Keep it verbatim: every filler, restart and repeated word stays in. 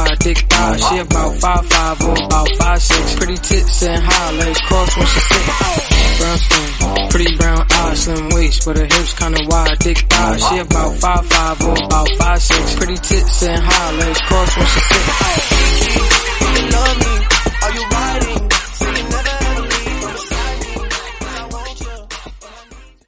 wide, thick thighs. She about five five or about five six. Pretty tits and high legs cross when she sit. Brown skin, pretty brown eyes, slim waist, but her hips kinda wide, thick thighs. She about five five or about five six. Pretty tits and high legs cross when she sit. You love me.